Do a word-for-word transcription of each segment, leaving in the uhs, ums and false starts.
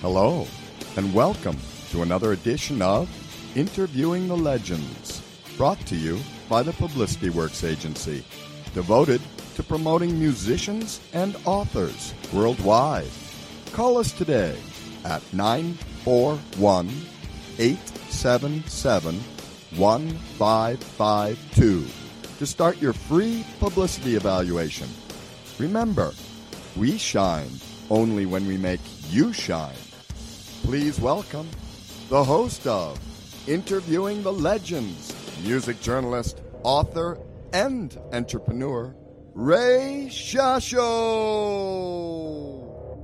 Hello, and welcome to another edition of Interviewing the Legends, brought to you by the Publicity Works Agency, devoted to promoting musicians and authors worldwide. Call us today at nine four one, eight seven seven, one five five two to start your free publicity evaluation. Remember, we shine only when we make you shine. Please welcome the host of Interviewing the Legends, music journalist, author, and entrepreneur, Ray Shasho.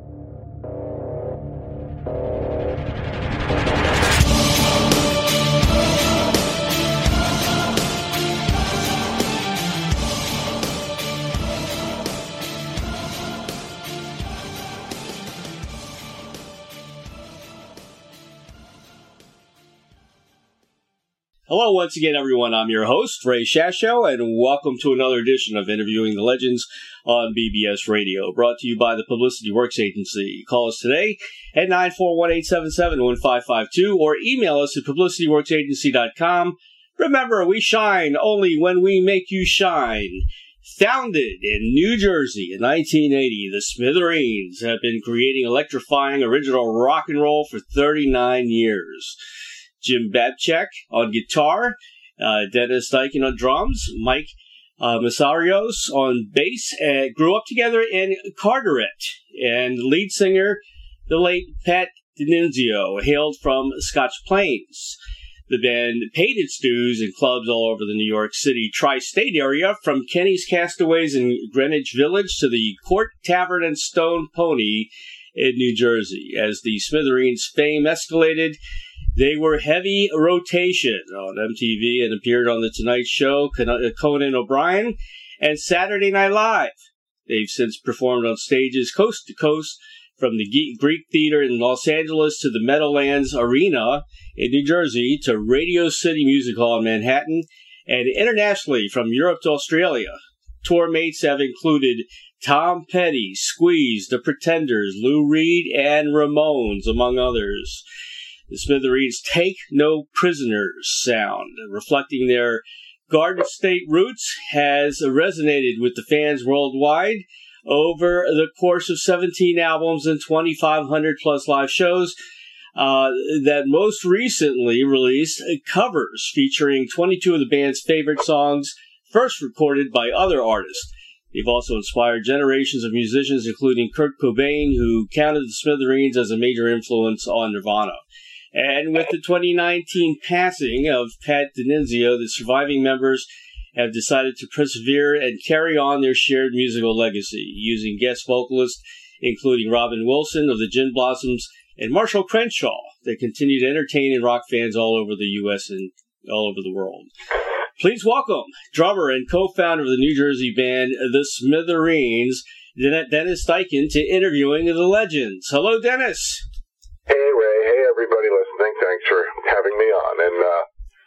Hello once again, everyone. I'm your host, Ray Shasho, and welcome to another edition of Interviewing the Legends on B B S Radio, brought to you by the Publicity Works Agency. Call us today at nine four one, eight seven seven, one five five two or email us at publicity works agency dot com. Remember, we shine only when we make you shine. Founded in New Jersey in nineteen eighty, the Smithereens have been creating electrifying original rock and roll for thirty-nine years. Jim Babchak on guitar, uh, Dennis Dykin on drums, Mike uh, Masarios on bass, uh, grew up together in Carteret, and lead singer, the late Pat D'Annunzio, hailed from Scotch Plains. The band paid its dues in clubs all over the New York City tri-state area, from Kenny's Castaways in Greenwich Village to the Court Tavern and Stone Pony in New Jersey. As the Smithereens' fame escalated, they were heavy rotation on M T V and appeared on The Tonight Show, Conan O'Brien, and Saturday Night Live. They've since performed on stages coast to coast, from the Greek Theater in Los Angeles to the Meadowlands Arena in New Jersey to Radio City Music Hall in Manhattan, and internationally from Europe to Australia. Tour mates have included Tom Petty, Squeeze, The Pretenders, Lou Reed, and Ramones, among others. The Smithereens' Take No Prisoners sound, reflecting their Garden State roots, has resonated with the fans worldwide over the course of seventeen albums and twenty-five hundred plus live shows uh, that most recently released covers featuring twenty-two of the band's favorite songs, first recorded by other artists. They've also inspired generations of musicians, including Kurt Cobain, who counted the Smithereens as a major influence on Nirvana. And with the twenty nineteen passing of Pat D'Annunzio, the surviving members have decided to persevere and carry on their shared musical legacy, using guest vocalists including Robin Wilson of the Gin Blossoms and Marshall Crenshaw that continue to entertain and rock fans all over the U S and all over the world. Please welcome drummer and co-founder of the New Jersey band, the Smithereens, Dennis Dykin, to Interviewing the Legends. Hello, Dennis. Hey, Ray. Hey, everybody listening. Thanks for having me on. And uh,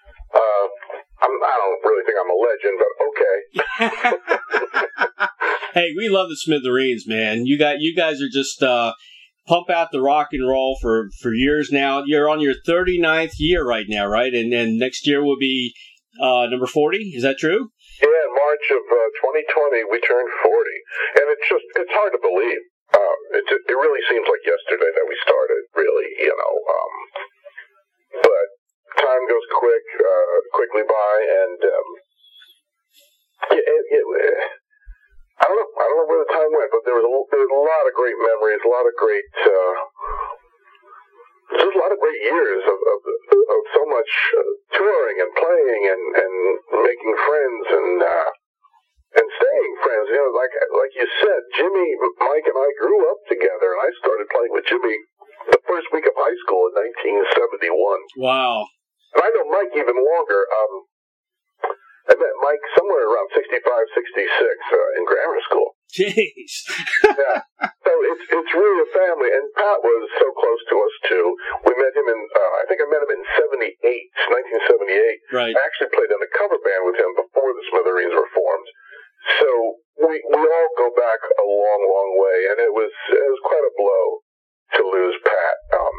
uh, I'm, I don't really think I'm a legend, but okay. Hey, we love the Smithereens, man. You got you guys are just uh, pump out the rock and roll for, for years now. You're on your thirty-ninth year right now, right? And and next year will be uh, number forty. Is that true? Yeah, in March of uh, twenty twenty, we turned forty, and it's just it's hard to believe. Uh, it, it really seems like yesterday that we started, really, you know. Um, but time goes quick, uh, quickly by, and um, it, it, it, I don't know. I don't know where the time went, but there was a, there was a lot of great memories, a lot of great, uh, just a lot of great years of of, of so much uh, touring and playing and, and making friends and. Uh, And staying friends, you know, like like you said, Jimmy, Mike, and I grew up together, and I started playing with Jimmy the first week of high school in nineteen seventy-one. Wow. And I know Mike even longer. Um, I met Mike somewhere around sixty-five, sixty-six uh, in grammar school. Jeez. Yeah. So it's it's really a family, and Pat was so close to us, too. We met him in, uh, I think I met him in seventy-eight, nineteen seventy-eight. Right. I actually played in a cover band with him before the Smithereens were formed. So we we all go back a long, long way, and it was it was quite a blow to lose Pat. Um,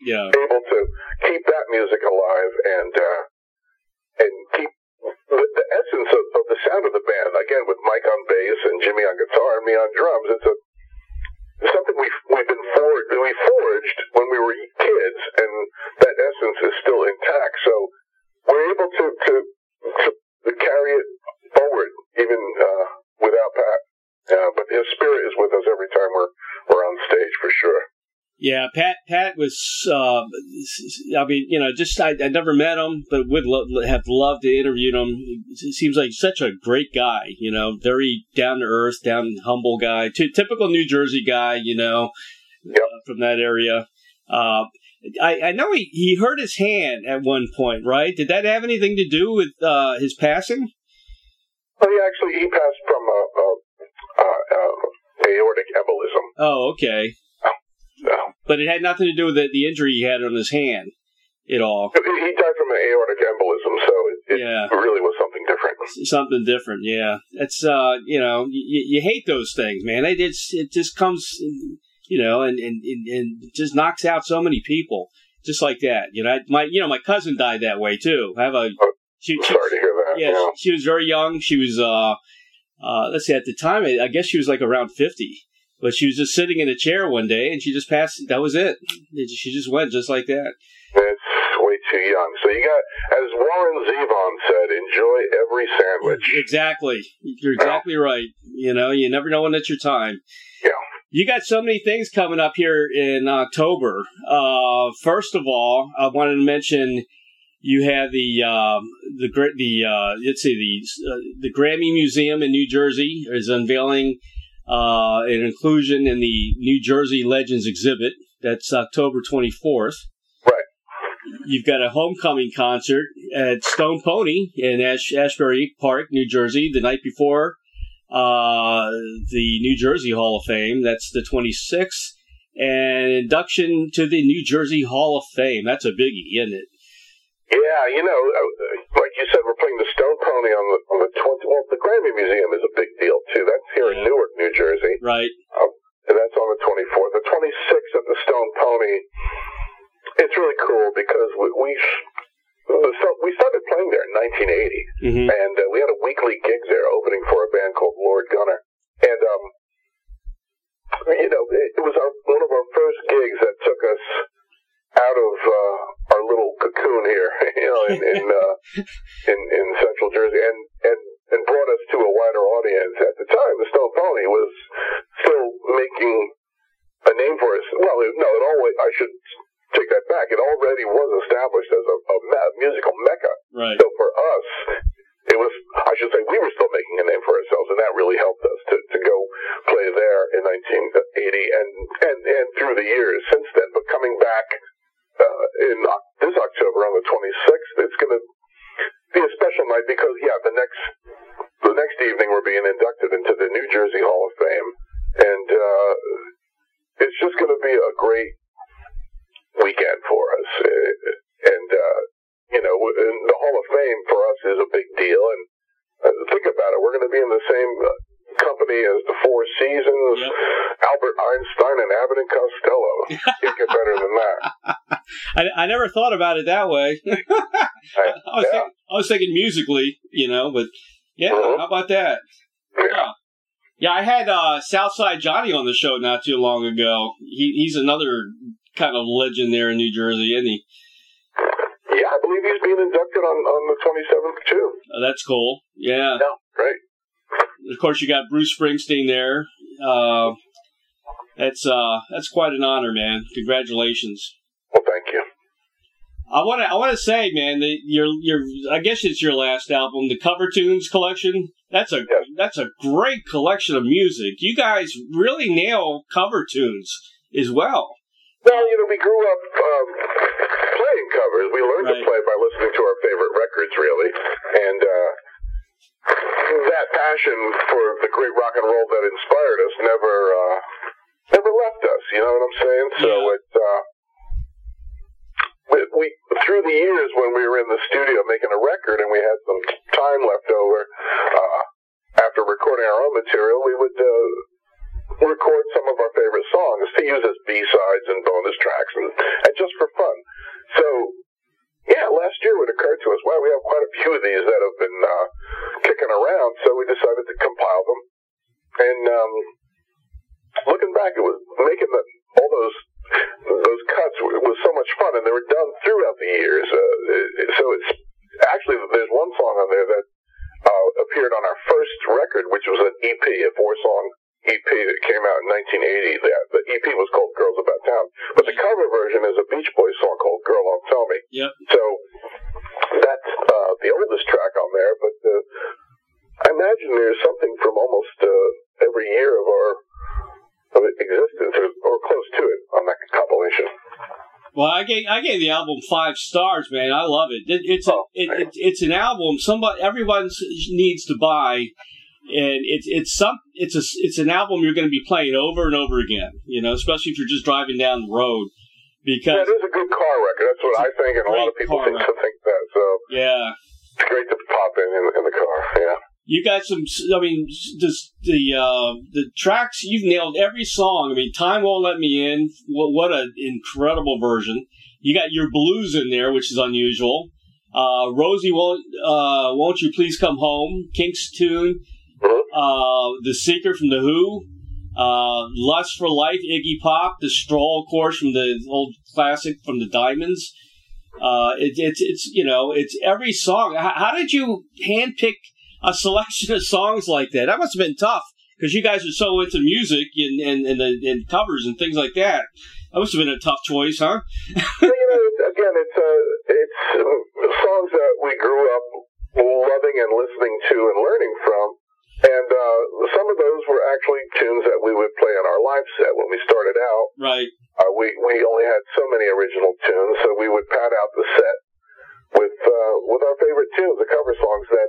Yeah. able to keep that music alive and uh, and keep the, the essence of, of the sound of the band. Again, with Mike on bass and Jimmy on guitar and me on drums, it's a it's something we've we've been forged we forged when we were kids, and that essence is still intact. So we're able to to, to carry it forward even uh, without Pat. Uh, but his spirit is with us every time we're we're on stage for sure. Yeah, Pat. Pat was. Uh, I mean, you know, just I, I never met him, but would lo- have loved to interview him. He seems like such a great guy. You know, very down to earth, down humble guy. T- typical New Jersey guy. You know, yep. uh, from that area. Uh, I, I know he, he hurt his hand at one point, right? Did that have anything to do with uh, his passing? Well, he actually he passed from a, a, a, a aortic embolism. Oh, okay. No. But it had nothing to do with the, the injury he had on his hand at all. He died from an aortic embolism, so it, it yeah. really was something different. Something different, yeah. It's, uh, you know, you, you hate those things, man. It, it's, it just comes, you know, and, and, and just knocks out so many people just like that. You know, my, you know, my cousin died that way, too. I have a... Oh, she, sorry she, to hear that. Yeah, yeah. She, she was very young. She was, uh, uh, let's see, at the time, I guess she was like around fifty. But she was just sitting in a chair one day, and she just passed. That was it. She just went just like that. It's way too young. So you got, as Warren Zevon said, enjoy every sandwich. Exactly. You're exactly yeah. right. You know, you never know when it's your time. Yeah. You got so many things coming up here in October. Uh, first of all, I wanted to mention you have the um, the the uh, let's see the uh, the Grammy Museum in New Jersey is unveiling. Uh, an inclusion in the New Jersey Legends exhibit. That's October twenty-fourth. Right. You've got a homecoming concert at Stone Pony in Ash- Ashbury Park, New Jersey, the night before uh, the New Jersey Hall of Fame. That's the twenty-sixth. And induction to the New Jersey Hall of Fame. That's a biggie, isn't it? Yeah, you know, like you said, we're playing the Stone Pony on the on the twentieth. Well, the Grammy Museum is a big deal too. That's here yeah. in Newark, New Jersey. Right. Um, and that's on the twenty-fourth. The twenty-sixth at the Stone Pony. It's really cool because we we, we started playing there in nineteen eighty, mm-hmm. and uh, we had a weekly gig there, opening for a band called Lord Gunner. And um, you know, it, it was our one of our first gigs that took us out of uh, our little cocoon here, you know, in in, uh, in in Central Jersey, and, and and brought us to a wider audience. At the time, the Stone Pony was still making a name for us. Well, it, no, it always. I should take that back. It already was established as a, a me- musical mecca. Right. So for us, it was. I should say we were still making a name for ourselves, and that really helped us to, to go play there in nineteen eighty and and and through the years since then. But coming back. Uh, in uh, this October on the twenty-sixth, it's going to be a special night because, yeah, the next the next evening we're being inducted into the New Jersey Hall of Fame, and uh, it's just going to be a great weekend for us. And uh, you know, the Hall of Fame for us is a big deal. And uh, think about it, we're going to be in the same Uh, company as the Four Seasons, yep. Albert Einstein, and Abbott and Costello. Can't get better than that. I, I never thought about it that way. I, I, was yeah. thinking, I was thinking musically, you know, but yeah, mm-hmm. how about that? Yeah, yeah, yeah I had uh, Southside Johnny on the show not too long ago. He, he's another kind of legend there in New Jersey, isn't he? Yeah, I believe he's being inducted on, on the twenty-seventh, too. Oh, that's cool. Yeah. Yeah, great. Of course, you got Bruce Springsteen there. Uh, that's uh, that's quite an honor, man. Congratulations. Well, thank you. I want to I want to say, man, that your your I guess it's your last album, the Cover Tunes collection. That's a yes. that's a great collection of music. You guys really nail cover tunes as well. Well, you know, we grew up um, playing covers. We learned right. to play by listening to our favorite records, really, and. Uh, That passion for the great rock and roll that inspired us never, uh, never left us. You know what I'm saying? So yeah. it, uh, we, we through the years when we were in the studio making a record and we had some time left over uh, after recording our own material, we would uh, record some of our favorite songs to use as B-sides and bonus tracks and, and just for fun. So, yeah, last year it occurred to us, wow, we have quite a few of these that have been uh, kicking around, so we decided to compile them. And um, looking back, it was making the, all those those cuts was so much fun, and they were done throughout the years. Uh, so it's actually, there's one song on there that uh, appeared on our first record, which was an E P, a four-song E P that came out in nineteen eighty. The, the E P was called Girls About Town, but the cover version is a Beach Boys song called Girl Don't Tell Me. Yep. So that's uh, the oldest track on there, but uh, I imagine there's something from almost uh, every year of our of existence, or, or close to it, on that compilation. Well, I gave I gave the album five stars, man. I love it. it it's a, oh, it, it, it's an album somebody everyone needs to buy, and it's it's some it's a it's an album you're going to be playing over and over again. You know, especially if you're just driving down the road. Because yeah, it is a good car record. That's what I think, and a lot of people seem to think that. So yeah, it's great to pop in in, in the car. Yeah. You got some. I mean, just the uh, the tracks. You've nailed every song. I mean, Time Won't Let Me In. What, what an incredible version. You got your blues in there, which is unusual. Uh, Rosie, won't uh, won't you please come home? Kinks tune. Uh, the Seeker from the Who. Uh, Lust for Life, Iggy Pop. The Stroll, of course, from the old classic from the Diamonds. Uh, it, it's it's you know it's every song. How, how did you handpick a selection of songs like that? That must have been tough, because you guys are so into music and and, and, the, and covers and things like that. That must have been a tough choice, huh? Well, you know, again, it's uh, it's uh, songs that we grew up loving and listening to and learning from, and uh, some of those were actually tunes that we would play on our live set when we started out. Right. Uh, we we only had so many original tunes, so we would pad out the set with uh, with our favorite tunes, the cover songs that,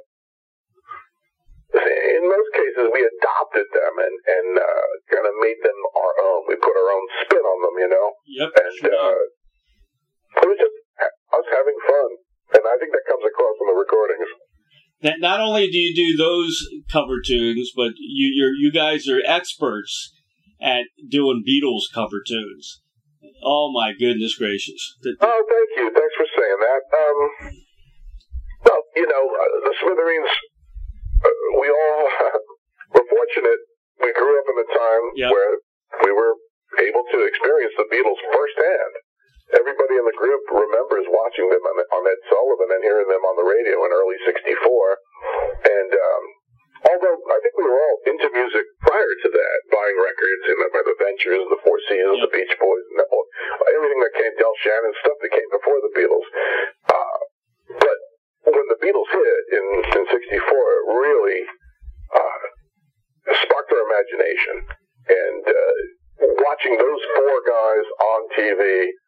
in most cases, we adopted them and, and uh, kind of made them our own. We put our own spin on them, you know? Yep. And sure. uh, it was just us having fun. And I think that comes across in the recordings. That not only do you do those cover tunes, but you you're, you guys are experts at doing Beatles cover tunes. Oh, my goodness gracious. The, oh, thank you. Thanks for saying that. Um, well, you know, uh, the Smithereens... Uh, we all uh, were fortunate. We grew up in a time yep. where we were able to experience the Beatles firsthand. Everybody in the group remembers watching them on, on Ed Sullivan and hearing them on the radio in early sixty-four. And um, although I think we were all into music prior to that, buying records, you know, by the Ventures, the Four Seasons, yep. the Beach Boys, and all, everything that came, Del Shannon, stuff that came before the Beatles. Uh, but when the Beatles hit in, in sixty-four, it really uh, sparked our imagination. And uh, watching those four guys on T V,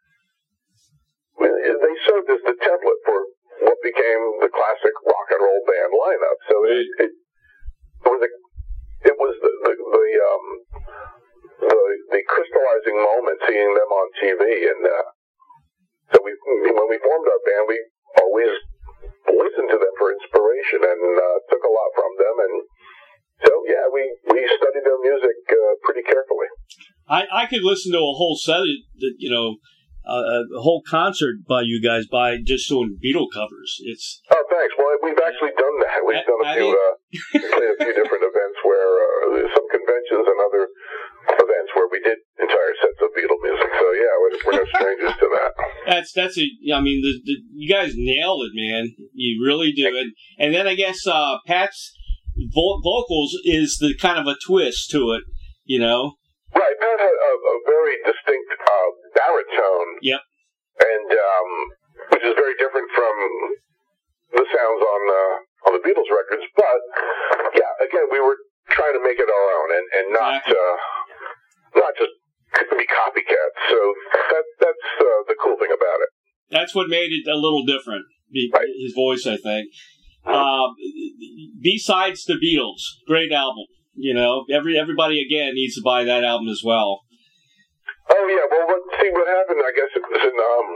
they served as the template for what became the classic rock and roll band lineup. So it, it, it was a, it was the the the, um, the the crystallizing moment seeing them on T V. And uh, so we when we formed our band, we always listened to them for inspiration and uh, took a lot from them, and so yeah, we, we studied their music uh, pretty carefully. I, I could listen to a whole set, of, you know, uh, a whole concert by you guys by just doing Beatle covers. It's oh, thanks. Well, we've actually done that. We've I, done a few, uh, played a few different events where uh, some conventions and other events where we did entire sets of Beatle music. So yeah, we're, we're no strangers to that. That's that's a. I mean, the, the you guys nailed it, man. You really do. And and then I guess uh, Pat's vo- vocals is the kind of a twist to it, you know. Right, Pat had a, a very distinct uh, baritone. Yep. And um, which is very different from the sounds on uh, on the Beatles records. But yeah, again, we were trying to make it our own and and not exactly. uh, not just be copycats. So that that's uh, the cool thing about it. That's what made it a little different. Right. His voice, I think. Uh, besides the Beatles, great album. You know, every everybody again needs to buy that album as well. Oh yeah, well, what, see what happened? I guess it was in um,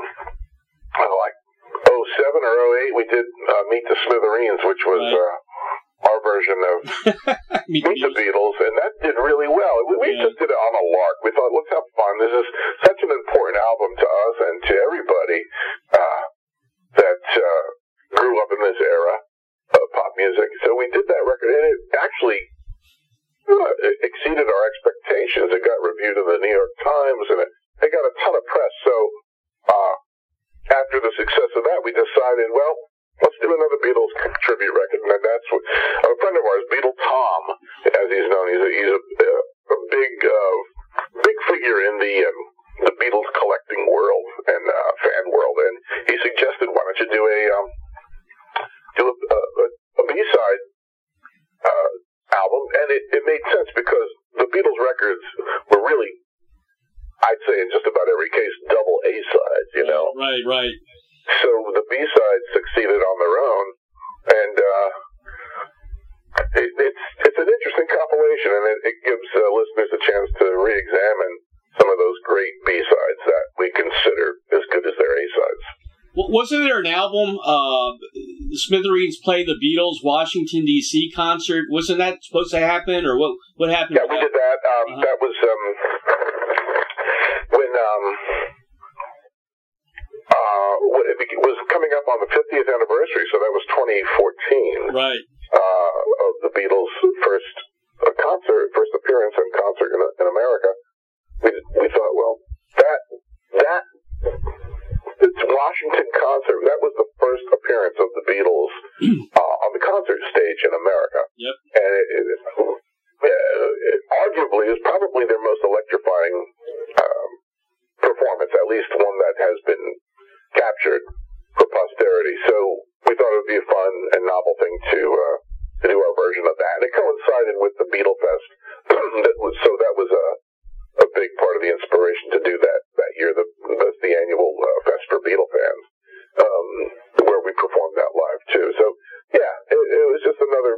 oh, like oh seven or oh eight. We did uh, Meet the Smithereens, which was right. uh, our our version of Meet the Beatles, and that did really well. We, we yeah. just did it on a lark. We thought, let's have fun. This is such an important album to us and to everybody uh, that uh, grew up in this era of pop music. So we did that record, and it actually uh, it exceeded our expectations. It got reviewed in the New York Times, and it, it got a ton of press. So uh, after the success of that, we decided, well, let's do another Beatles tribute record, and that's what a friend of ours, Beatle Tom, as he's known. He's a, he's a, a big, uh, big figure in the um, the Beatles collecting world and uh, fan world, and he suggested, why don't you do a um, do a, a, a B-side uh, album, and it, it made sense because the Beatles records were really, I'd say, in just about every case, double A-sides. You know, right, right. So the B-sides succeeded on their own, and uh, it, it's it's an interesting compilation, and it, it gives uh, listeners a chance to re-examine some of those great B-sides that we consider as good as their A-sides. Well, wasn't there an album, uh, the Smithereens Play the Beatles Washington, D C concert? Wasn't that supposed to happen, or what What happened? Yeah, we did that. Um, uh-huh. That was um, when... Um, Uh, it was coming up on the fiftieth anniversary, so that was twenty fourteen. Right. Uh, of the Beatles' first uh, concert, first appearance and concert in, in America. We we thought, well, that that it's Washington concert. That was the first appearance of the Beatles uh, on the concert stage in America. Yep. And it, it, uh, it arguably is probably their most electrifying um, performance, at least one that has been captured for posterity. So we thought it would be a fun and novel thing to uh, to do our version of that. And it coincided with the Beatle Fest, that was, so that was a a big part of the inspiration to do that that year. The, that's the annual uh, fest for Beatle fans, um, where we performed that live too. So yeah, it, it was just another.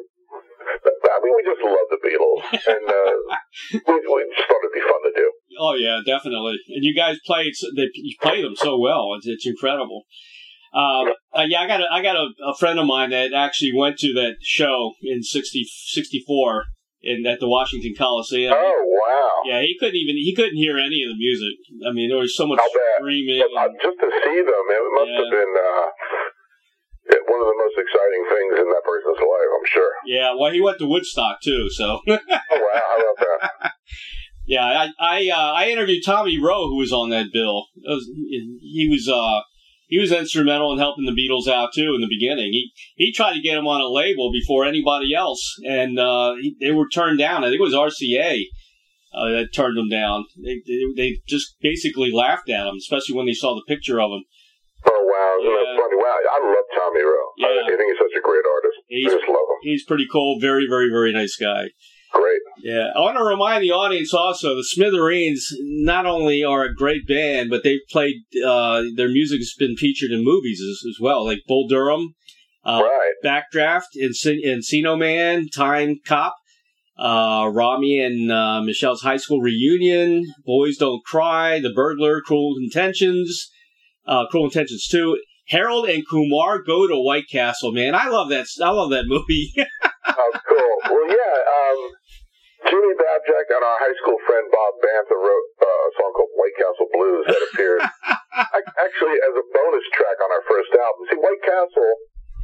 I mean, we just love the Beatles, and uh, we, we just thought it'd be fun to do. Oh yeah, definitely. And you guys played, they, you play them so well. It's, it's incredible. Um, uh, yeah, I got a, I got a, a friend of mine that actually went to that show in sixty, sixty-four in at the Washington Coliseum. Oh wow! Yeah, he couldn't even he couldn't hear any of the music. I mean, there was so much screaming. Well, and, just to see them, it must yeah. have been uh, one of the most exciting things in that person's life, I'm sure. Yeah, well, he went to Woodstock too, so. Oh wow! How about that? Yeah, I I, uh, I interviewed Tommy Roe, who was on that bill. Was, he was uh he was instrumental in helping the Beatles out too in the beginning. He he tried to get him on a label before anybody else, and uh, he, they were turned down. I think it was R C A uh, that turned them down. They, they they just basically laughed at him, especially when they saw the picture of him. Oh wow, isn't yeah. that funny? Wow, I love Tommy Roe. Yeah. I, I think he's such a great artist. He's, I just love him. He's pretty cool. Very very very nice guy. Great. Yeah. I want to remind the audience also, the Smithereens not only are a great band, but they've played, uh, their music has been featured in movies as, as well, like Bull Durham, uh, right. Backdraft, Encino Man, Time Cop, uh, Rami and uh, Michelle's High School Reunion, Boys Don't Cry, The Burglar, Cruel Intentions, uh, Cruel Intentions two. Harold and Kumar Go to White Castle, man. I love that. I love that movie. Oh, cool. Well, yeah. Um, Jimmy Babjack and our high school friend Bob Bantha wrote uh, a song called White Castle Blues that appeared actually as a bonus track on our first album. See, White Castle,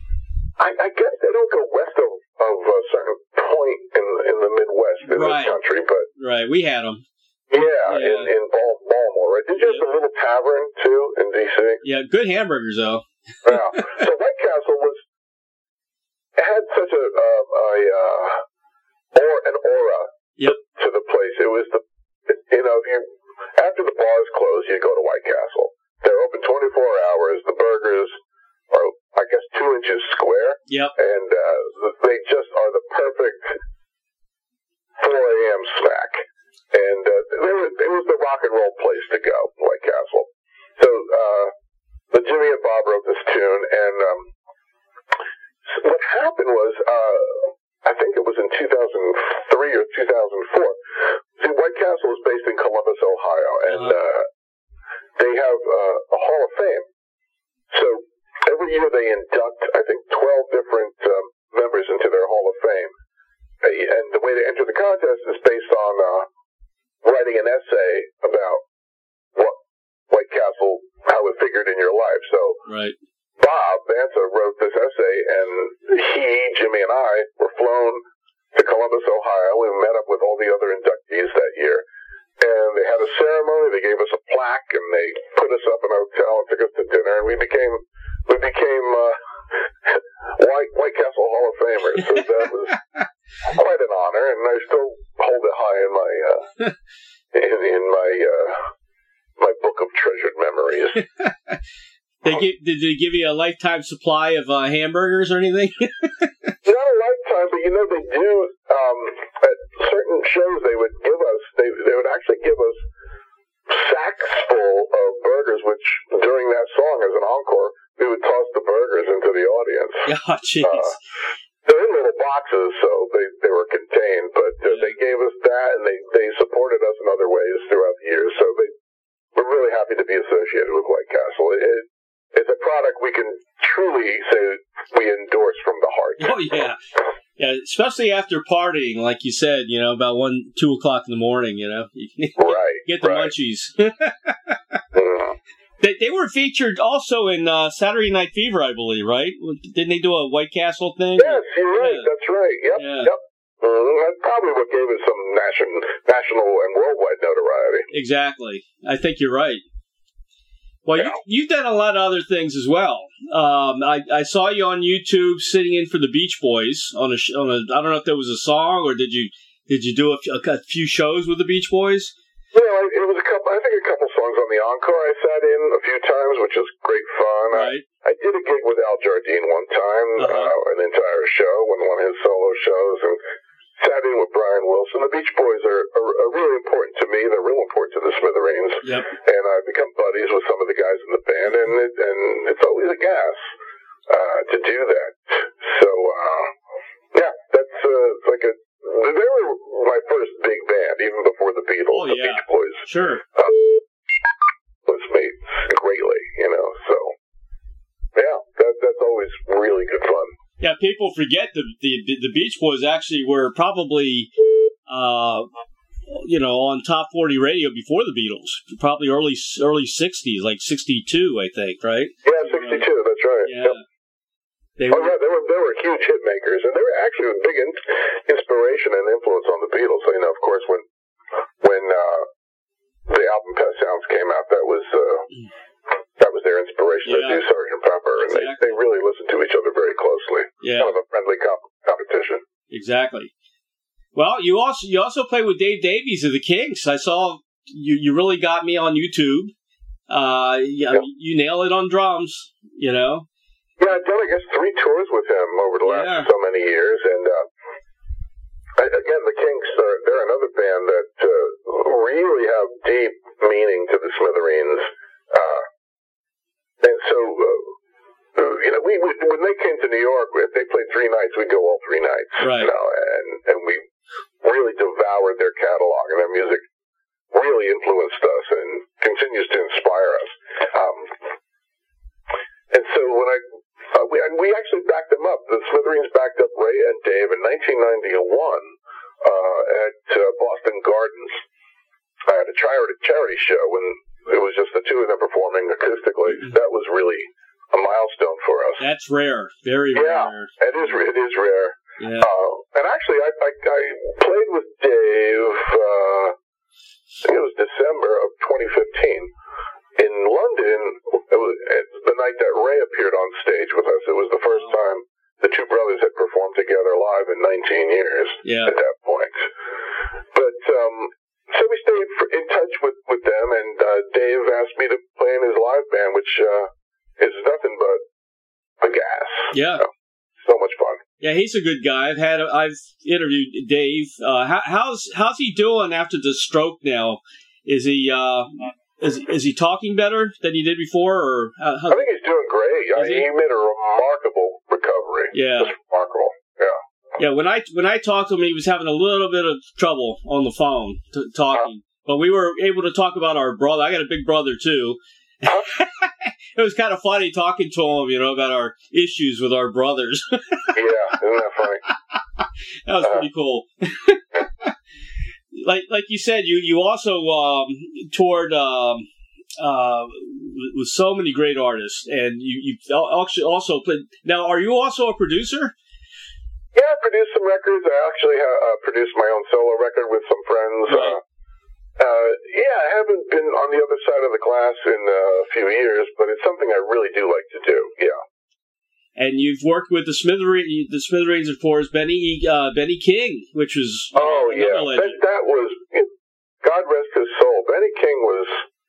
I, I guess they don't go west of, of a certain point in in the Midwest in right. this country, but right, we had them. Yeah, yeah. in in Baltimore, right? Did you have yeah. the little tavern too in D C? Yeah, good hamburgers though. Yeah. So White Castle was had such a uh, a uh, or an aura yep. to the place. It was the you know if you after the bars close, you go to White Castle. They're open twenty-four hours. The burgers are, I guess, two inches square. Yep. And uh, they just are the perfect four a.m. snack. And uh, they were, it was the rock and roll place to go, White Castle. So uh, the Jimmy and Bob wrote this tune, and um, what happened was, uh, I think it was in two thousand three or two thousand four. See, White Castle is based in Columbus, Ohio, and uh, they have uh, a Hall of Fame. So every year they induct, I think, twelve different um, members into their Hall of Fame. And the way to enter the contest is based on uh, writing an essay about what White Castle, how it figured in your life. So right. Bob Bantza wrote this essay, and he, Jimmy, and I were flown to Columbus, Ohio. We met up with all the other inductees that year. And they had a ceremony. They gave us a plaque, and they put us up in a hotel and took us to dinner. And we became we became uh, White White Castle Hall of Famers. So that was quite an honor, and I still hold it high in my uh, in, in my uh, my book of treasured memories. They give, did they give you a lifetime supply of uh, hamburgers or anything? Not a lifetime, but you know they do. Um, at certain shows, they would give us. They they would actually give us sacks full of burgers. Which during that song, as an encore, we would toss the burgers into the audience. Oh, jeez. Uh, they're in little boxes, so they, they were contained. But uh, they gave us that, and they they supported us in other ways throughout the years. So they we're really happy to be associated with White Castle. It, It's a product we can truly say we endorse from the heart. Oh, yeah. Yeah, especially after partying, like you said, you know, about one, two o'clock in the morning, you know. You right. Get the right. munchies. mm. they, they were featured also in uh, Saturday Night Fever, I believe, right? Didn't they do a White Castle thing? Yes, you're right. Yeah. That's right. Yep, yeah. yep. Mm, that's probably what gave it some national, national and worldwide notoriety. Exactly. I think you're right. Well, yeah. you, you've done a lot of other things as well. Um, I, I saw you on YouTube sitting in for the Beach Boys on a, on a. I don't know if there was a song or did you did you do a, a, a few shows with the Beach Boys? Yeah, it was a couple. I think a couple songs on the encore. I sat in a few times, which was great fun. Right. I, I did a gig with Al Jardine one time, uh-huh. uh, an entire show, one one of his solo shows, and sat in with Brian Wilson. The Beach Boys are, are, are really important to me. They're real important to the Smithereens. Yep. And I've become buddies with some of the guys in the band, and it, and it's always a gas uh, to do that. So, uh, yeah, that's uh, like a. They were my first big band, even before the Beatles. Oh, the yeah. Beach Boys. Sure. Uh, was made greatly, you know. So, yeah, that that's always really good fun. Yeah, people forget the the the Beach Boys actually were probably, uh, you know, on top forty radio before the Beatles. Probably early early sixties, like sixty-two, I think, right? Yeah, sixty-two. That's right. Yeah. Yep. They oh were, yeah, they were they were huge hit makers, and they were actually a big in, inspiration and influence on the Beatles. So you know, of course, when when uh, the album Pet Sounds came out, that was. Uh, That was their inspiration Yeah. to do Sergeant Pepper, and Exactly. they, they really listened to each other very closely. Yeah. Kind of a friendly comp- competition. Exactly. Well, you also you also play with Dave Davies of the Kinks. I saw you. You really got me on YouTube. Uh, yeah, Yeah. you nail it on drums. You know. Yeah, I've done I guess three tours with him over the last Yeah. so many years, and uh, I, again, the Kinks are they're another band that uh, really have deep meaning to the Smithereens. Uh, And so, uh, you know, we, we when they came to New York, if they played three nights, we'd go all three nights. Right. You know, and and we really devoured their catalog, and their music really influenced us and continues to inspire us. Um, and so when I uh, we and we actually backed them up. The Smithereens backed up Ray and Dave in nineteen ninety-one uh, at uh, Boston Gardens at a charity charity show when. It was just the two of them performing acoustically. Mm-hmm. That was really a milestone for us. That's rare, very yeah, rare. it is. It is rare. Yeah. Uh, and actually, I, I, I played with Dave. Uh, I think it was December of twenty fifteen in London. It was the night that Ray appeared on stage with us. It was the first time the two brothers had performed together live in nineteen years. Yeah. At that point, but. Um, So we stayed in touch with, with them, and uh, Dave asked me to play in his live band, which uh, is nothing but a gas. Yeah, so, so much fun. Yeah, he's a good guy. I've had I've interviewed Dave. Uh, how, how's how's he doing after the stroke now? Is he uh, is is he talking better than he did before, or how, how, I think he's doing great. I mean, he? he made a remarkable recovery. Yeah, just remarkable. Yeah. Yeah, when I when I talked to him, he was having a little bit of trouble on the phone t- talking, uh, but we were able to talk about our brother. I got a big brother too, uh, it was kind of funny talking to him, you know, about our issues with our brothers. Yeah, isn't that funny? That was uh, pretty cool. like like you said, you you also um, toured um, uh, with so many great artists, and you you actually also played. Now, are you also a producer? Yeah, I produced some records. I actually have, uh, produced my own solo record with some friends. Right. Uh, uh, yeah, I haven't been on the other side of the glass in uh, a few years, but it's something I really do like to do. Yeah. And you've worked with the Smithereens, the Smithereens, of course, Benny uh, Benny King, which was oh yeah, that, that was God rest his soul. Benny King was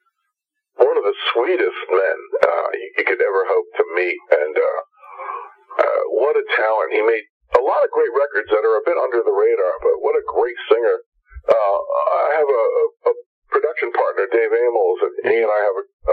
one of the sweetest men uh, you, you could ever hope to meet, and uh, uh, what a talent! He made a lot of great records that are a bit under the radar, but what a great singer. Uh, I have a, a production partner, Dave Amos, and he and I have a, a,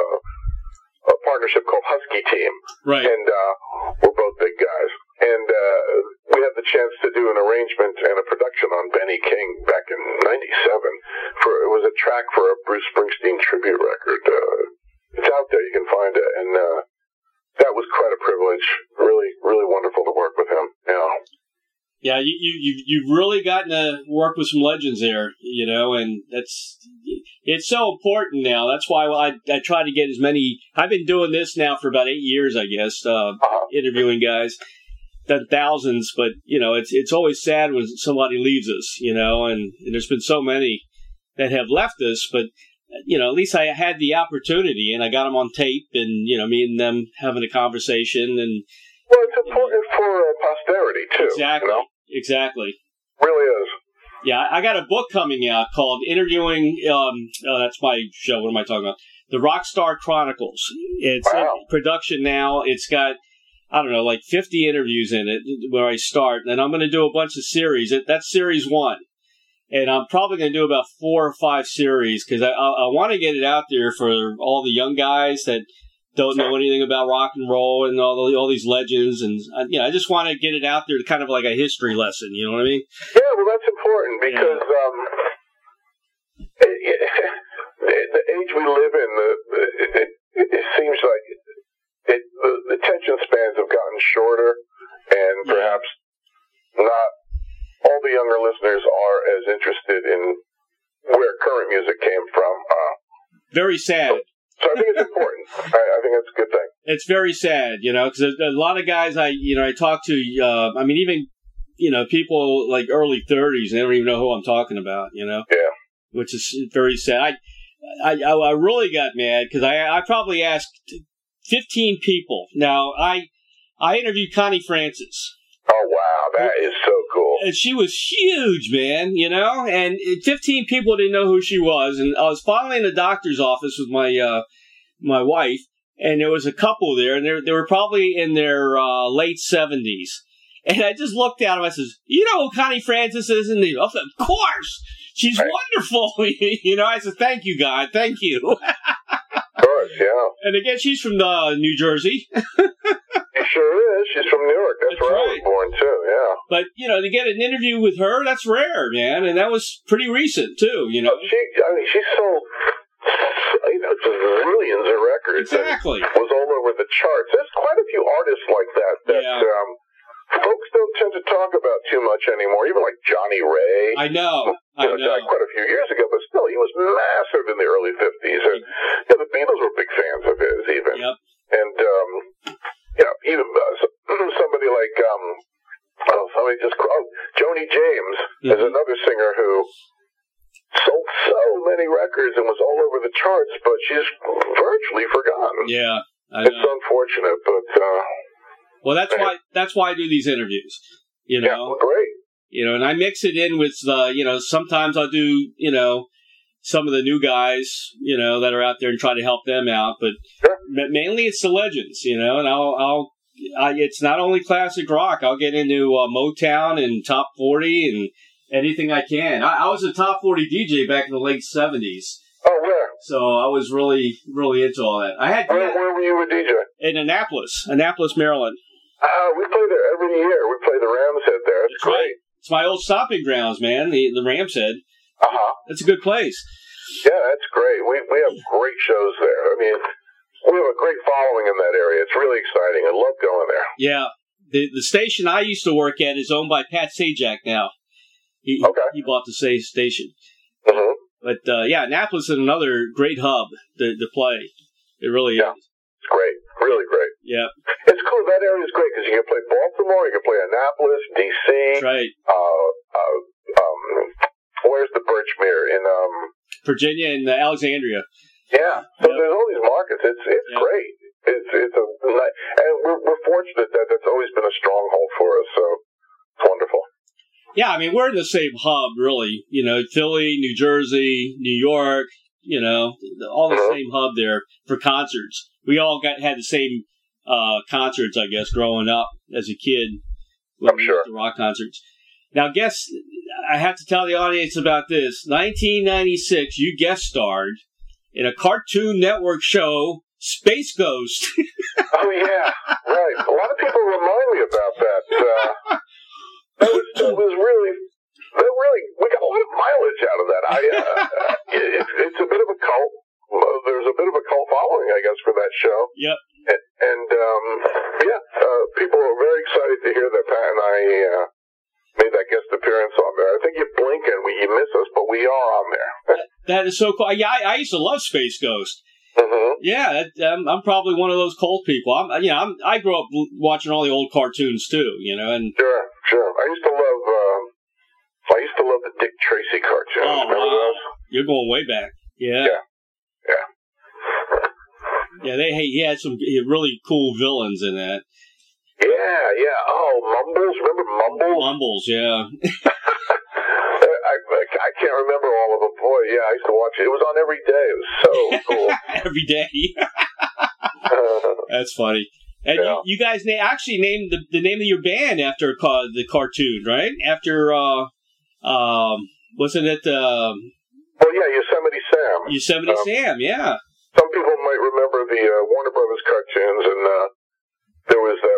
a partnership called Husky Team. Right. And uh, we're both big guys. And uh, we had the chance to do an arrangement and a production on Benny King back in ninety-seven. For It was a track for a Bruce Springsteen tribute record. Uh, it's out there. You can find it. And uh, that was quite a privilege. Really, really wonderful to work with him. Yeah. Yeah, you, you, you've really gotten to work with some legends there, you know, and that's, it's so important now. That's why I, I try to get as many, I've been doing this now for about eight years, I guess, uh, uh-huh. interviewing guys, done thousands, but, you know, it's it's always sad when somebody leaves us, you know, and, and there's been so many that have left us, but, you know, at least I had the opportunity and I got them on tape and, you know, me and them having a conversation and. Well, it's important for uh, posterity, too. Exactly. You know? Exactly. Really is. Yeah, I got a book coming out called Interviewing, um, oh, that's my show, what am I talking about? The Rockstar Chronicles. It's wow. in production now. It's got, I don't know, like fifty interviews in it where I start, and I'm going to do a bunch of series. That's series one. And I'm probably going to do about four or five series because I, I, I want to get it out there for all the young guys that don't know anything about rock and roll and all the, all these legends, and you know, I just want to get it out there, to kind of like a history lesson. You know what I mean? Yeah, well, that's important because yeah. um, it, it, the age we live in, the, it, it, it seems like it, the, the attention spans have gotten shorter, and yeah. perhaps not all the younger listeners are as interested in where current music came from. Uh, Very sad. So, So I think it's important. I, I think that's a good thing. It's very sad, you know, because a lot of guys I, you know, I talk to, uh, I mean, even, you know, people like early thirties, they don't even know who I'm talking about, you know? Yeah. Which is very sad. I, I, I really got mad because I, I probably asked fifteen people. Now, I, I interviewed Connie Francis. Oh, wow. That is so cool. And she was huge, man, you know, and fifteen people didn't know who she was. And I was finally in the doctor's office with my, uh, my wife, and there was a couple there, and they, they were probably in their, uh, late seventies. And I just looked at them, I says, you know who Connie Francis is? And they, of course, she's right. wonderful. You know, I said, thank you, God, thank you. Of course, yeah. And again, she's from uh, New Jersey. She sure is. She's from Newark. That's, that's where right. I was born, too, yeah. But, you know, to get an interview with her, that's rare, man. And that was pretty recent, too, you know. She, I mean, she sold, you know, millions of records. Exactly. And was all over the charts. There's quite a few artists like that that yeah. um, folks don't tend to talk about too much anymore. Even like Johnny Ray. I know. You know, I know. died quite a few years ago, but still, he was massive in the early fifties. And you know, the Beatles were big fans of his, even. Yep. And, um, you know, even uh, somebody like, um, oh, somebody just, oh, Joni James mm-hmm. is another singer who sold so many records and was all over the charts, but she's virtually forgotten. Yeah. I know. It's unfortunate, but, uh, well, that's why, that's why I do these interviews, you know. Yeah, well, great. You know, and I mix it in with, uh, you know, sometimes I'll do, you know, some of the new guys, you know, that are out there and try to help them out. But sure. mainly it's the legends, you know, and I'll, I'll, I, it's not only classic rock. I'll get into uh, Motown and top forty and anything I can. I, I was a top forty D J back in the late seventies. Oh, where? So I was really, really into all that. I had Where, where were you a D J? In Annapolis, Annapolis, Maryland. Uh, we play there every year. We play the Rams Head there. It's That's great. Right. It's my old stomping grounds, man, the, the Rams Head. Uh-huh. That's a good place. Yeah, that's great. We we have great shows there. I mean, we have a great following in that area. It's really exciting. I love going there. Yeah. The the station I used to work at is owned by Pat Sajak now. He, okay. He bought the same station. Mm-hmm. But, uh, yeah, Annapolis is another great hub to, to play. It really yeah. is. It's great. Really great. Yeah. It's cool. That area is great because you can play Baltimore, you can play Annapolis, D C. That's right. Uh, uh, um, where's the Birchmere? In um, Virginia and uh, Alexandria. Yeah. So yep. there's all these markets. It's it's yep. great. It's it's a and we're we're fortunate that that's always been a stronghold for us. So it's wonderful. Yeah, I mean we're in the same hub, really. You know, Philly, New Jersey, New York. You know, all the mm-hmm. same hub there for concerts. We all got had the same uh, concerts, I guess, growing up as a kid. I'm sure. The rock concerts. Now, guess I have to tell the audience about this. nineteen ninety-six, you guest starred in a Cartoon Network show, Space Ghost. Oh yeah, right. A lot of people remind me about that. Uh, that was that was really. That really, we got a lot of mileage out of that. I, uh, it, it's a bit of a cult. There's a bit of a cult following, I guess, for that show. Yep. And, and um, yeah, uh, people are very excited to hear that Pat and I uh, made that guest appearance on there. I think you blink and we, you miss us, but we are on there. That is so cool. Yeah, I, I used to love Space Ghost. Mm-hmm. Yeah, that, um, I'm probably one of those cult people. I'm, you know, I'm, I grew up watching all the old cartoons too. You know, and sure, sure. I used to love. Um, I used to love the Dick Tracy cartoons. Oh, Remember wow. those? You're going way back. Yeah. Yeah. Yeah. Yeah, they hey, he had some really cool villains in that. Yeah, yeah. Oh, Mumbles. Remember Mumbles? Mumbles, yeah. I, I, I can't remember all of them. Boy, yeah, I used to watch it. It was on every day. It was so cool. Every day. That's funny. And yeah. you, you guys na- actually named the, the name of your band after ca- the cartoon, right? After, uh, um, wasn't it? Um, well, yeah, Yosemite Sam. Yosemite um, Sam, yeah. Some people might remember the uh, Warner Brothers cartoons, and uh, there was that,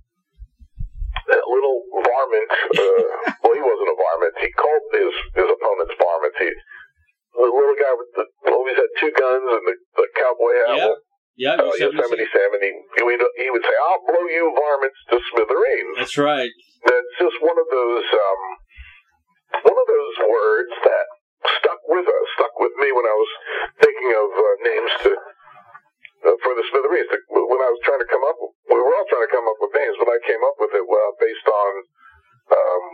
that little varmint. Uh, well, he wasn't a varmint. He called his, his opponents varmints. He, the little guy with the, always had two guns and the, the cowboy hat. Yeah. Yeah, uh, Yosemite Sam, and he, he, would, he would say, "I'll blow you varmints to smithereens." That's right. That's just one of those, um, one of those words that stuck with us, stuck with me when I was thinking of uh, names to uh, for the smithereens. When I was trying to come up, we were all trying to come up with names, but I came up with it uh, based on, um,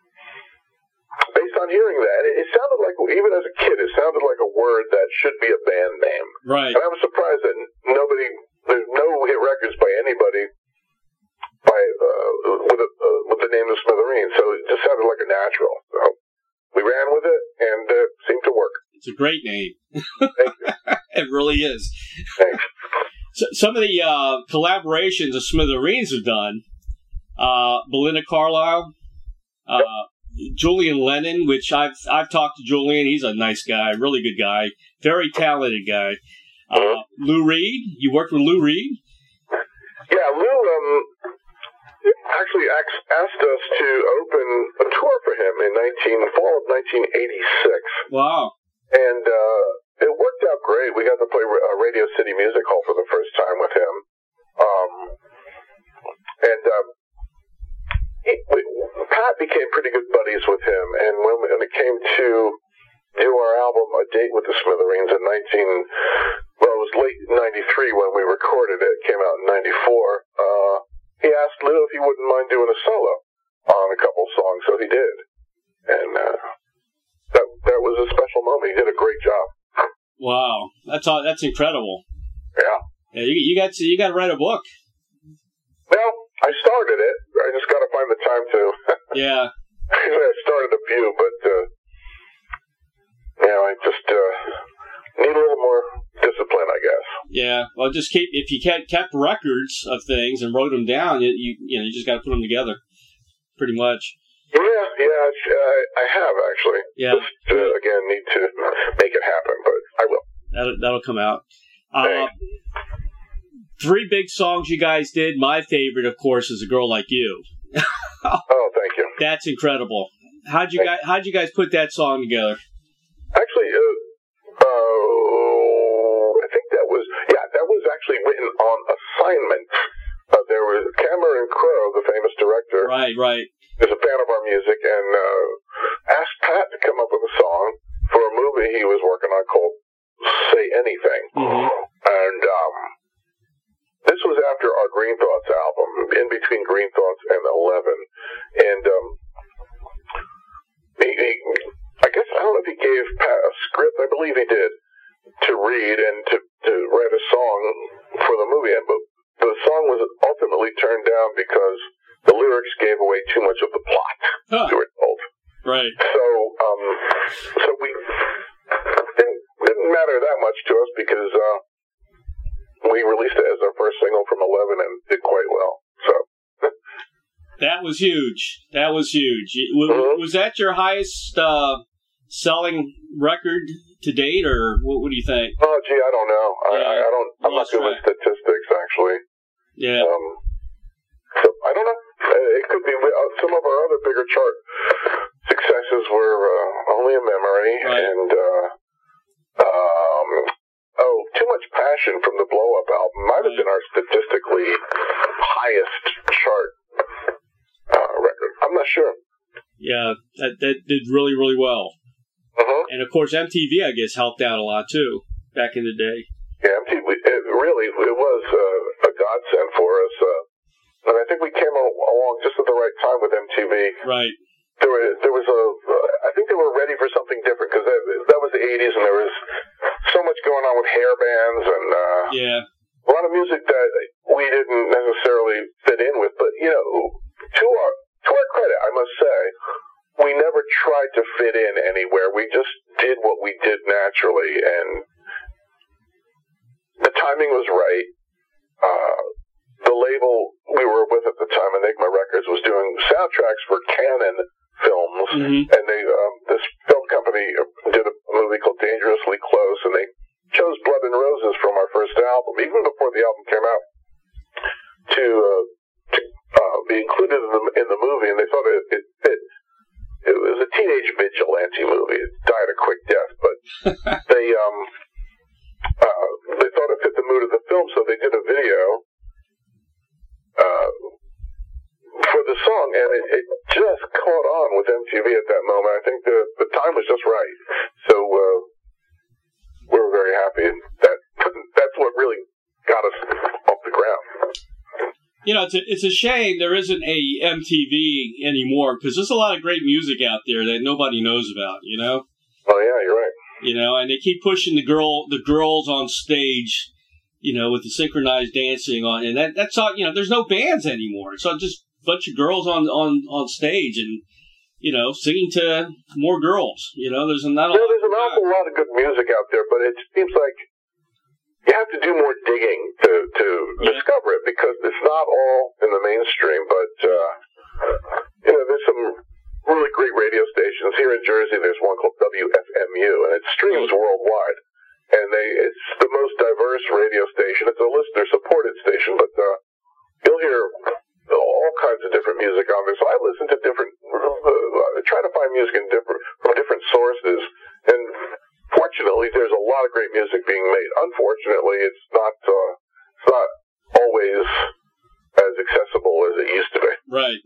based on hearing that. It, it sounded like, even as a kid, it sounded like a word that should be a band name. Right. And I was surprised that nobody, there's no hit records by anybody by uh, with a, uh, with the name of Smithereens. So it just sounded like a natural. So we ran with it, and it uh, seemed to work. It's a great name. Thank you. It really is. Thanks. So, some of the uh, collaborations that Smithereens have done, uh, Belinda Carlisle, uh, yep. Julian Lennon, which I've I've talked to Julian. He's a nice guy, really good guy, very talented guy. Uh, mm-hmm. Lou Reed, you worked with Lou Reed? Yeah, Lou um, actually asked us to open a tour for him in nineteen fall of nineteen eighty-six. Wow! And uh, it worked out great. We got to play uh, Radio City Music Hall for the first time with him. Um, and um, he, we, Pat became pretty good buddies with him. And when, when it came to do our album, A Date with the Smithereens, in nineteen well, it was late ninety-three when we recorded it. It came out in ninety-four. Uh, he asked Lou if he wouldn't mind doing a solo on a couple songs, so he did. And uh, that that was a special moment. He did a great job. Wow, that's all, that's incredible. Yeah. Yeah, you, you got to you got to write a book. Well, I started it. I just got to find the time to. Yeah. I started a few, but uh, you know, I just uh, need a little more discipline, I guess. Yeah. Well, just keep if you kept kept records of things and wrote them down, you you, you know you just got to put them together, pretty much. Yeah, yeah, I, I have actually. Yeah. Just, uh, again, need to make it happen, but I will. That'll, that'll come out. Uh, three big songs you guys did. My favorite, of course, is "A Girl Like You." Oh, thank you. That's incredible. How'd you guys How'd you guys put that song together? Actually, uh, uh, I think that was yeah, that was actually we confinement, uh, there was Cameron Crowe, the famous director, right, right, is a fan of our music, and uh, asked Pat to come up with a song for a movie he was working on called Say Anything. Mm-hmm. And um, this was after our Green Thoughts album, in between Green Thoughts and Eleven. And um, he, he, I guess, I don't know if he gave Pat a script, I believe he did, to read and to, to write a song for the movie. But the song was ultimately turned down because the lyrics gave away too much of the plot, huh. we were told. Right. So, um, so we didn't, didn't matter that much to us because uh, we released it as our first single from Eleven and did quite well. So that was huge. That was huge. Was, mm-hmm. was that your highest uh, selling record to date, or what, what do you think? Oh, gee, I don't know. Yeah, I, I don't. I'm not good with statistics, actually. Yeah. Um, so I don't know. It could be some of our other bigger chart successes were uh, Only a Memory, right. and uh, um, oh, Too Much Passion from the Blow Up album might have right. been our statistically highest chart uh, record. I'm not sure. Yeah, that, that did really, really well. Uh-huh. And of course, M T V, I guess, helped out a lot too back in the day. Yeah, M T V. It really, it was uh, a godsend for us. Uh, And I think we came along just at the right time with M T V. Right. There was, there was a, uh, I think they were ready for something different because that, that was the eighties and there was so much going on with hair bands and uh, yeah. a lot of music that we didn't necessarily fit in with. But, you know, to our, to our credit, I must say, we never tried to fit in anywhere. We just did what we did naturally, and the timing was right. Uh, The label we were with at the time, Enigma Records, was doing soundtracks for Canon films, mm-hmm. and they um, this film company did a movie called Dangerously Close, and they chose Blood and Roses from our first album, even before the album came out, to uh, to uh, be included in the in the movie, and they thought it it, it it was a teenage vigilante movie. It died a quick death, but they um uh, they thought it fit the mood of the film, so they did a video. Uh, for the song, and it, it just caught on with M T V at that moment. I think the the time was just right, so uh, we were very happy. That that's what really got us off the ground. You know, it's a, it's a shame there isn't a M T V anymore because there's a lot of great music out there that nobody knows about. You know. Oh yeah, you're right. You know, and they keep pushing the girl the girls on stage. You know, with the synchronized dancing on, and that, that's all, you know, there's no bands anymore. It's all just a bunch of girls on, on, on stage and, you know, singing to more girls. You know, there's not a yeah, there's an awful lot of good music out there, but it seems like you have to do more digging to, to yeah. discover it because it's not all in the mainstream, but, uh, you know, there's some really great radio stations. Here in Jersey, there's one called W F M U, and it streams mm-hmm. worldwide. And they, it's the most diverse radio station. It's a listener-supported station, but uh, you'll hear all kinds of different music on there. So I listen to different, uh, try to find music in different from different sources. And fortunately, there's a lot of great music being made. Unfortunately, it's not, uh, it's not always as accessible as it used to be. Right.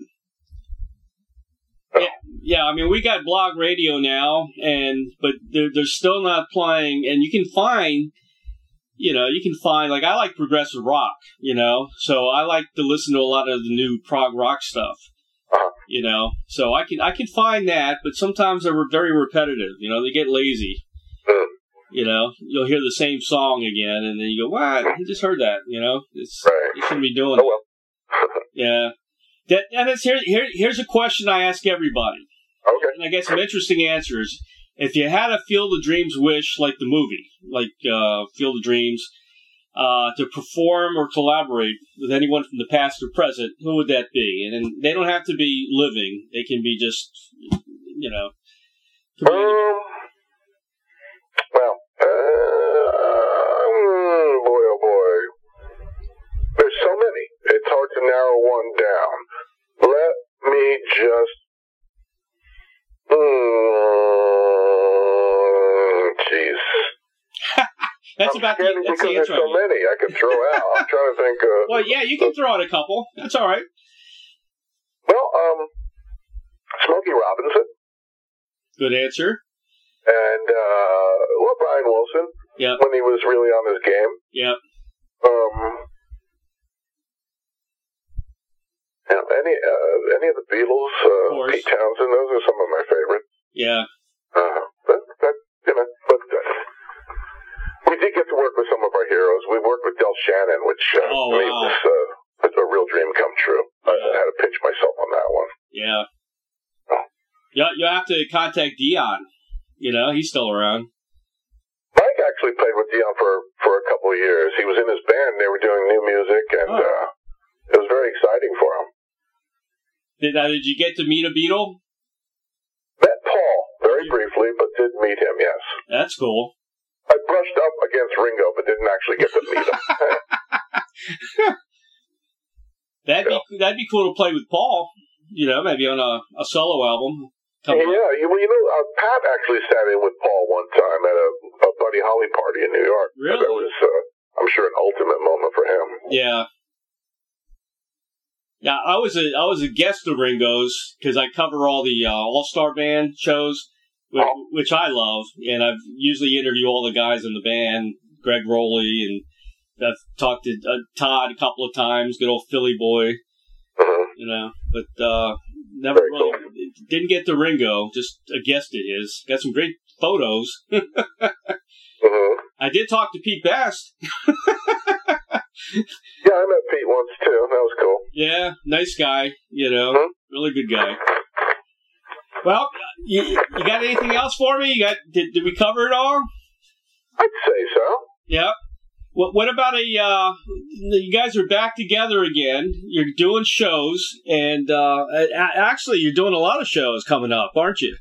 Yeah, yeah, I mean, we got blog radio now, and but they're, they're still not playing. And you can find, you know, you can find, like, I like progressive rock, you know, so I like to listen to a lot of the new prog rock stuff, uh-huh. you know, so I can I can find that, but sometimes they're very repetitive, you know, they get lazy. Mm. You know, you'll hear the same song again, and then you go, "What? I just heard that." You know, it's right. you shouldn't be doing oh, it. Well. Yeah. That, and it's here, here. Here's a question I ask everybody. Okay. And I get some interesting answers. If you had a Field of Dreams wish, like the movie, like uh, Field of Dreams, uh, to perform or collaborate with anyone from the past or present, who would that be? And, and they don't have to be living; they can be just, you know. Could be um. Well, uh, boy, oh boy, there's so many. It's hard to narrow one down. Let me just. Mm, jeez. That's I'm about the, scanning that's because the there's intro. so many I can throw out. I'm trying to think. Uh, Well, yeah, you can throw out a couple. That's all right. well, um, Smokey Robinson Good answer. and uh, well, Brian Wilson Yep. when he was really on his game. Yep. Um, you know, any uh, any of the Beatles, uh, course. Pete Townsend, those are some of my favorites. Yeah. Uh, but that, you know, but uh, we did get to work with some of our heroes. We worked with Del Shannon, which uh, Oh, I mean, wow. was uh, was a real dream come true. I Yeah. had to pinch myself on that one. Yeah. Oh. You you have to contact Dion. You know, he's still around. Mike actually played with Dion for, for a couple of years. He was in his band. They were doing new music, and Oh. uh, it was very exciting for him. Did, uh, did you get to meet a Beatle? Met Paul very briefly, but did meet him, yes. That's cool. I brushed up against Ringo, but didn't actually get to meet him. That'd Yeah. be that'd be cool to play with Paul. You know, maybe on a, a solo album. Yeah, Coming up. you, well, you know, uh, Pat actually sat in with Paul one time at a, a Buddy Holly party in New York. Really? That was, uh, I'm sure, an ultimate moment for him. Yeah. Yeah, I was a I was a guest of Ringo's because I cover all the uh, All Star Band shows, which, Oh. which I love, and I've usually interview all the guys in the band, Greg Rowley, and I've talked to uh, Todd a couple of times, good old Philly boy, Uh-huh. you know, but uh, never Very really didn't get to Ringo, just a guest of his. Got some great photos. Uh-huh. I did talk to Pete Best. Yeah, I met Pete once, too. That was cool. Yeah, nice guy, you know, Mhm. really good guy. Well, you, you got anything else for me? You got did, did we cover it all? I'd say so. Yeah. What what about a? Uh, you guys are back together again. You're doing shows, and uh, a- actually, you're doing a lot of shows coming up, aren't you?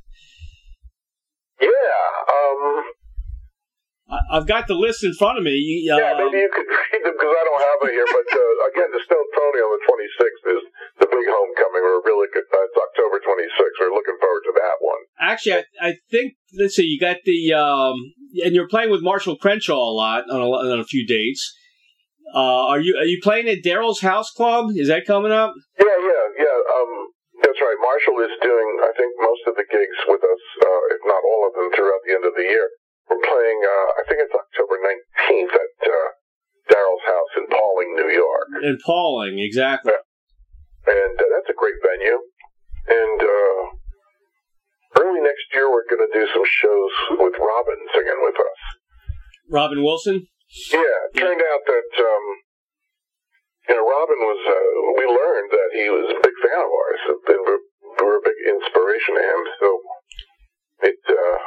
Yeah, um... I, I've got the list in front of me. Um, Yeah, maybe you could read them because I don't have it here. But uh, again, the Stone Pony on the twenty-sixth is the big homecoming. We're really good. Uh, it's October twenty-sixth. We're looking forward to that one. Actually, I, I think let's see. You got the um, and you're playing with Marshall Crenshaw a lot on a, on a few dates. Uh, are you are you playing at Daryl's House Club? Is that coming up? Yeah, yeah, yeah. Um, that's right. Marshall is doing, I think, most of the gigs with us, uh, if not all of them, throughout the end of the year. We're playing. Uh, I think it's October nineteenth at uh, Daryl's House in Pauling, New York. In Pauling, exactly. And uh, that's a great venue. And uh, early next year, we're going to do some shows with Robin singing with us. Robin Wilson. Yeah, it turned out that, um, you know, Robin was, uh, we learned that he was a big fan of ours. And we're, we're a big inspiration to him. So it uh,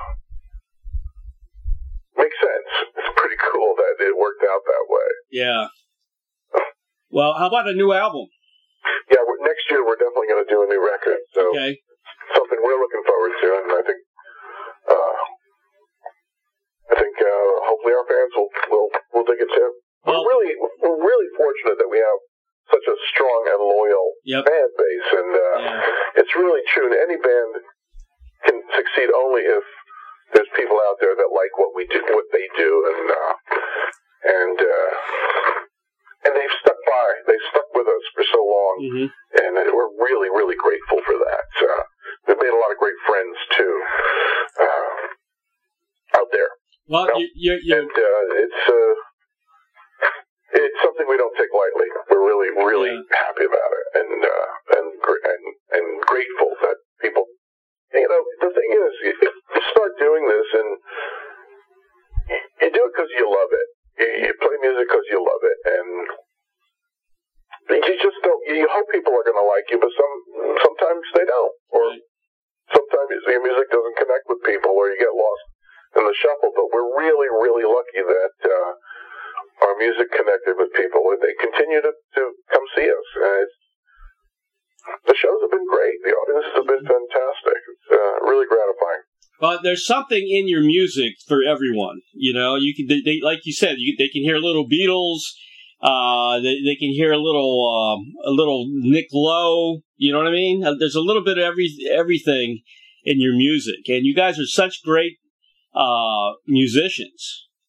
makes sense. It's pretty cool that it worked out that way. Yeah. Well, how about a new album? Yeah, we're, next year we're definitely going to do a new record. So Okay. something we're looking forward to, and I think, uh, I think uh, hopefully our fans will will, will dig it too. Well- we're really we're really fortunate that we have such a strong and loyal Yep. fan base, and uh, Yeah. it's really true. Any band can succeed only if there's people out there that like what we do, what they do, and uh, and uh, and they've stuck by. They've stuck with us for so long, Mm-hmm. and uh, we're really really grateful for that. Uh, we've made a lot of great friends too uh, out there. Well, No. you, you, you, And uh, it's uh, it's something we don't take lightly. We're really, really Yeah. happy about it, and uh, and, gr- and and grateful that people. You know, the thing is, you, you start doing this, and you, you do it because you love it. You, you play music because you love it, and you just don't. You hope people are going to like you, but some sometimes they don't, or sometimes your music doesn't connect with people, or you get lost in the shuffle. But we're really, really lucky that uh, our music connected with people, and they continue to, to come see us. And it's, the shows have been great. The audiences have been fantastic. It's uh, really gratifying. well, there's something in your music for everyone. You know, you can, they, they like you said, you, they can hear a little Beatles. Uh, they they can hear a little um, a little Nick Lowe. You know what I mean? Uh, There's a little bit of every everything in your music, and you guys are such great uh, musicians.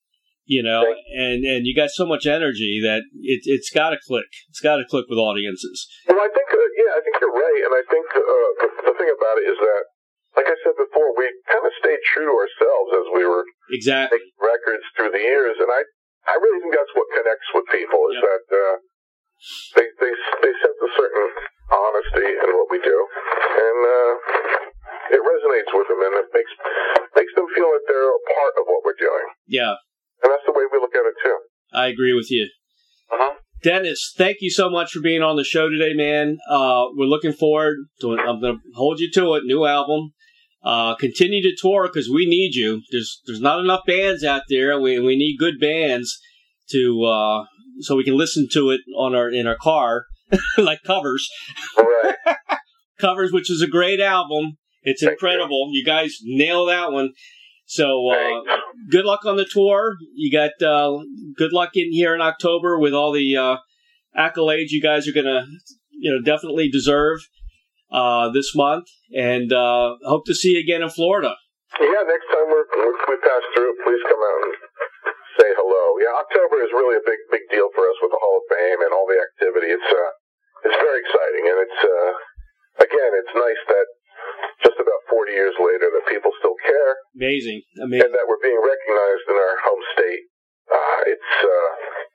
You know, and, and you got so much energy that it, it's got to click. It's got to click with audiences. Well, I think, uh, yeah, I think you're right. And I think uh, the, the thing about it is that, like I said before, we kind of stayed true to ourselves as we were exactly making records through the years. And I, I really think that's what connects with people is yep. that uh, they, they, they sense a certain honesty in what we do. And uh, it resonates with them, and it makes, makes them feel like they're a part of what we're doing. Yeah. And that's the way we look at it, too. I agree with you. Uh-huh. Dennis, thank you so much for being on the show today, man. Uh, we're looking forward to it. I'm going to hold you to it. New album. Uh, continue to tour because we need you. There's there's not enough bands out there. We we need good bands to uh, so we can listen to it on our in our car, like Covers. Right. Covers, which is a great album. It's thank incredible. You. you guys nail that one. So, uh, good luck on the tour. You got, uh, good luck in here in October with all the, uh, accolades you guys are gonna, you know, definitely deserve, uh, this month. And, uh, hope to see you again in Florida. Yeah, next time we're, we pass through, please come out and say hello. Yeah, October is really a big, big deal for us with the Hall of Fame and all the activity. It's, uh, it's very exciting. And it's, uh, again, it's nice that just about forty years later that people still care. Amazing. Amazing. And that we're being recognized in our home state. Uh, it's, uh,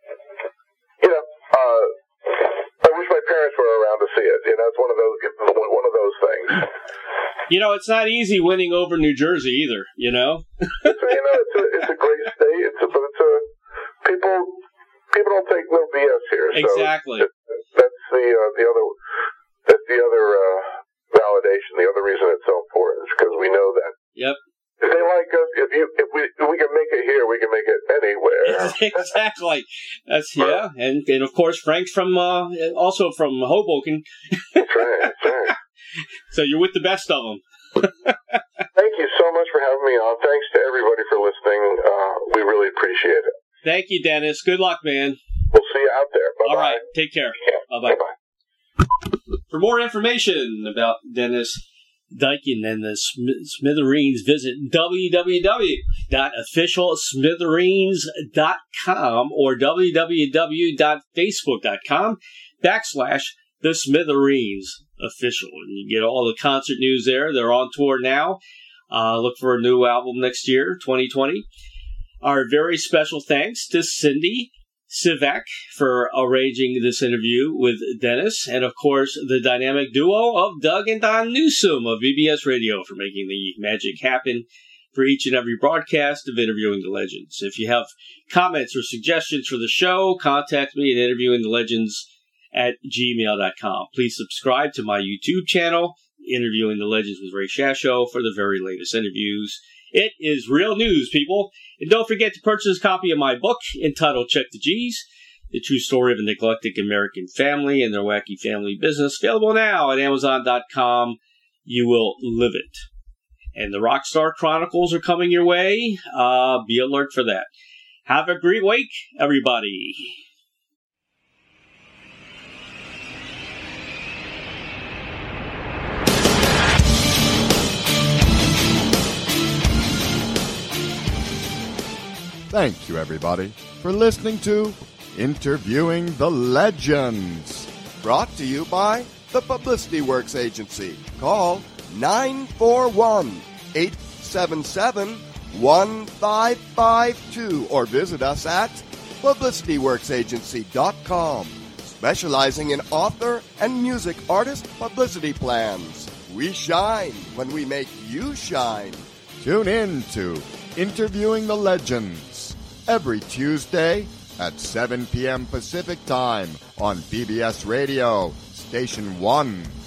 you know, uh, I wish my parents were around to see it. You know, it's one of those, one of those things. You know, it's not easy winning over New Jersey either, you know? it's, you know, it's a, it's a great state, it's a, but it's a, people, people don't take no B S here. So exactly. It, that's the, uh, the other, that's the other, uh, validation. The other reason it's so important is because we know that yep. if they like us, if you if we if we can make it here, we can make it anywhere. Exactly. That's yeah, and and of course Frank's from uh, also from Hoboken. That's right. That's right. So you're with the best of them. Thank you so much for having me on. Thanks to everybody for listening. Uh, we really appreciate it. Thank you, Dennis. Good luck, man. We'll see you out there. Bye-bye. All right. Take care. Yeah. Bye-bye. Bye-bye. For more information about Dennis Duyken and the Smithereens, visit w w w dot official smithereens dot com or w w w dot facebook dot com backslash the Smithereens official. And you get all the concert news there. They're on tour now. Uh, look for a new album next year, twenty twenty. Our very special thanks to Cindy Sivak for arranging this interview with Dennis, and of course the dynamic duo of Doug and Don Newsom of B B S Radio for making the magic happen for each and every broadcast of Interviewing the Legends. If you have comments or suggestions for the show, contact me at interviewing the legends at gmail dot com. Please subscribe to my YouTube channel, Interviewing the Legends with Ray Shasho, for the very latest interviews. It is real news, people. And don't forget to purchase a copy of my book entitled Check the G's, The True Story of a Neglected American Family and Their Wacky Family Business. Available now at amazon dot com. You will live it. And the Rockstar Chronicles are coming your way. Uh, be alert for that. Have a great week, everybody. Thank you, everybody, for listening to Interviewing the Legends. Brought to you by the Publicity Works Agency. Call nine four one, eight seven seven, one five five two or visit us at publicity works agency dot com. Specializing in author and music artist publicity plans. We shine when we make you shine. Tune in to Interviewing the Legends every Tuesday at seven p.m. Pacific Time on B B S Radio, Station one.